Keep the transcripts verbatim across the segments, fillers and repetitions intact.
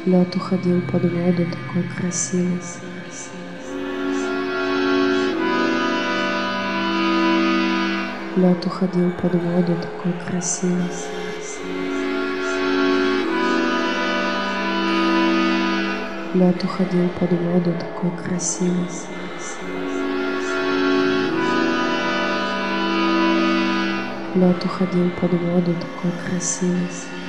Лед уходил под воду, такой красивый. Лед уходил под воду, такой красивый. Лед уходил под воду, такой красивый. Лед уходил под воду, такой красивый.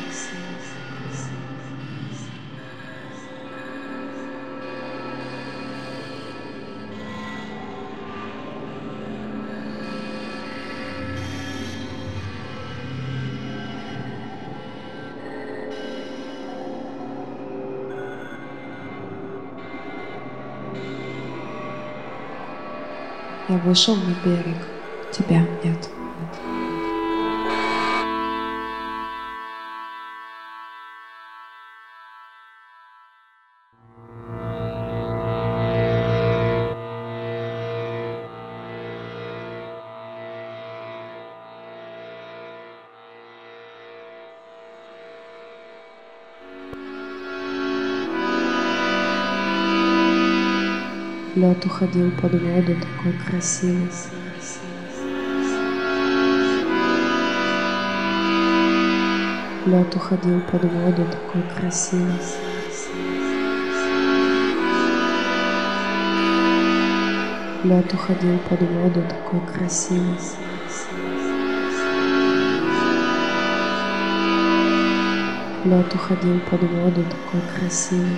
Я вышел на берег, тебя нет. Лед уходил под воду, такой красивый. Лед уходил под воду, такой красивый. Лед уходил под воду, такой красивый. Лед уходил под воду, такой красивый.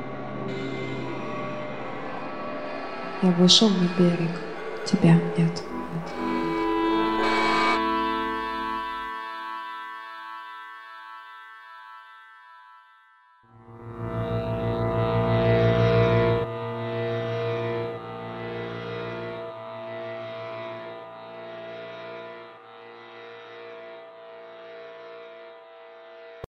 Я вышел на берег, тебя нет.